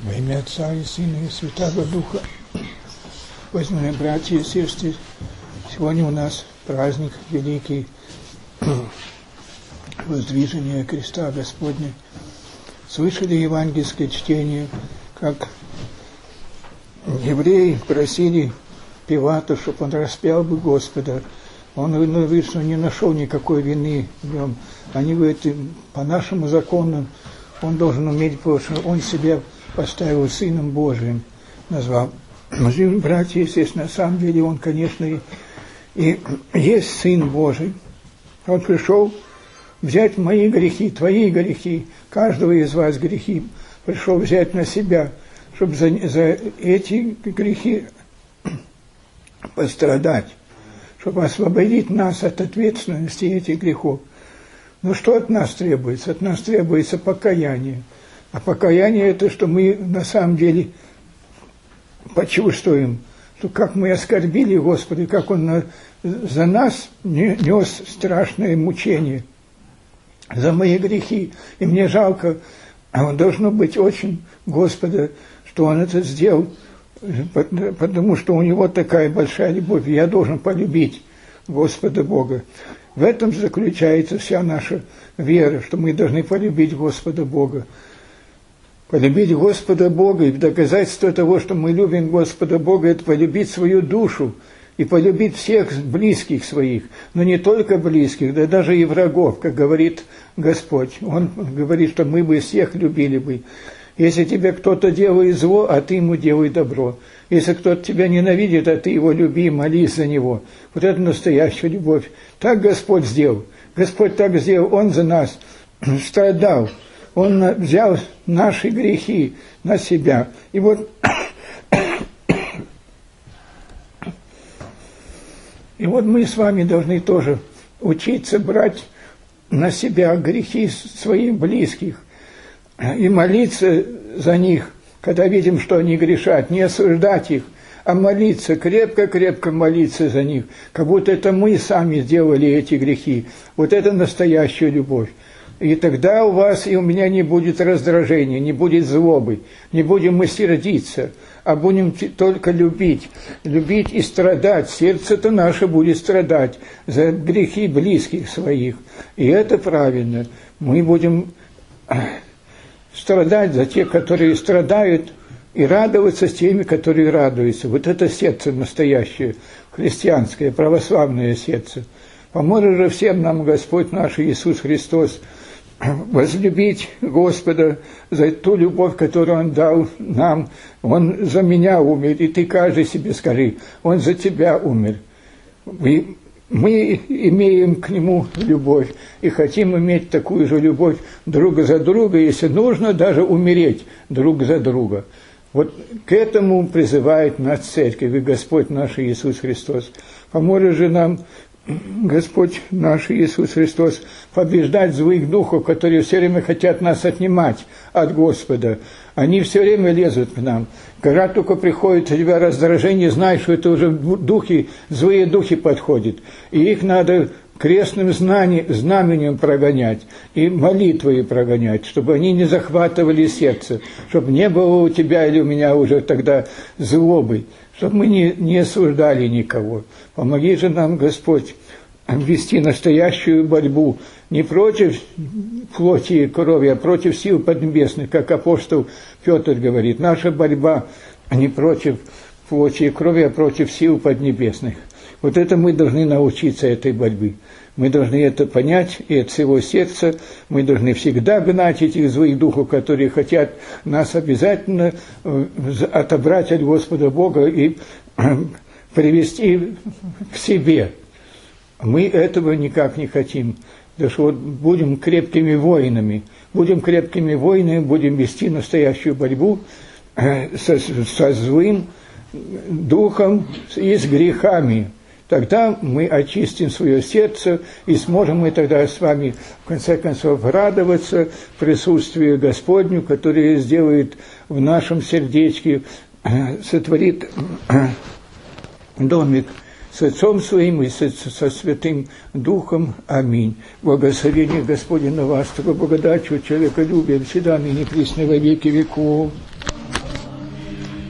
Во имя Отца и Сына и Святаго Духа. Возьмем, братья и сестры, сегодня у нас праздник великий воздвижения креста Господня. Слышали евангельское чтение, как евреи просили Пилата, чтобы он распял бы Господа. Он говорит, что не нашел никакой вины в нем. Они говорят, по нашему закону он должен уметь, потому что он себя поставил Сыном Божиим, назвал. Братья, естественно, на самом деле он, конечно, и есть Сын Божий. Он пришел взять мои грехи, твои грехи, каждого из вас грехи, пришел взять на себя, чтобы за эти грехи пострадать, чтобы освободить нас от ответственности этих грехов. Но что от нас требуется? От нас требуется покаяние. А покаяние – это, что мы на самом деле почувствуем, что как мы оскорбили Господа, как Он за нас нес страшное мучение, за мои грехи. И мне жалко, должно быть очень Господа, что Он это сделал, потому что у Него такая большая любовь, и я должен полюбить Господа Бога. В этом заключается вся наша вера, что мы должны полюбить Господа Бога. Полюбить Господа Бога, и доказательство того, что мы любим Господа Бога, это полюбить свою душу и полюбить всех близких своих, но не только близких, да даже и врагов, как говорит Господь. Он говорит, что мы бы всех любили бы. Если тебе кто-то делает зло, а ты ему делай добро. Если кто-то тебя ненавидит, а ты его люби, молись за него. Вот это настоящая любовь. Так Господь сделал. Господь так сделал. Он за нас страдал. Он взял наши грехи на себя. И вот мы с вами должны тоже учиться брать на себя грехи своих близких и молиться за них, когда видим, что они грешат, не осуждать их, а молиться, крепко-крепко молиться за них, как будто это мы сами сделали эти грехи. Вот это настоящая любовь. И тогда у вас и у меня не будет раздражения, не будет злобы, не будем мы сердиться, а будем только любить и страдать. Сердце-то наше будет страдать за грехи близких своих. И это правильно. Мы будем страдать за тех, которые страдают, и радоваться с теми, которые радуются. Вот это сердце настоящее, христианское, православное сердце. Поможет же всем нам Господь наш Иисус Христос возлюбить Господа за ту любовь, которую Он дал нам. Он за меня умер, и ты каждый себе скажи, Он за тебя умер. И мы имеем к Нему любовь и хотим иметь такую же любовь друг за друга, если нужно даже умереть друг за друга. Вот к этому призывает нас Церковь и Господь наш Иисус Христос. Поможет же нам Господь наш Иисус Христос побеждать злых духов, которые все время хотят нас отнимать от Господа. Они все время лезут к нам. Когда только приходит у тебя раздражение, знай, что это уже духи, злые духи подходят. И их надо крестным знаменем прогонять и молитвой прогонять, чтобы они не захватывали сердце, чтобы не было у тебя или у меня уже тогда злобы, чтобы мы не осуждали никого. Помоги же нам, Господь, вести настоящую борьбу не против плоти и крови, а против сил поднебесных, как апостол Петр говорит. Наша борьба не против плоти и крови, а против сил поднебесных. Вот это мы должны научиться этой борьбе. Мы должны это понять и от всего сердца. Мы должны всегда гнать этих злых духов, которые хотят нас обязательно отобрать от Господа Бога и привести к себе. Мы этого никак не хотим. Потому что вот будем крепкими воинами. Будем крепкими воинами, будем вести настоящую борьбу со злым духом и с грехами. Тогда мы очистим свое сердце, и сможем мы тогда с вами, в конце концов, радоваться присутствию Господню, которое сделает в нашем сердечке, сотворит домик с Отцом Своим и со Святым Духом. Аминь. Благословение Господне на вас, такой благодатью, человеколюбием, всегда ныне присно во веки веков.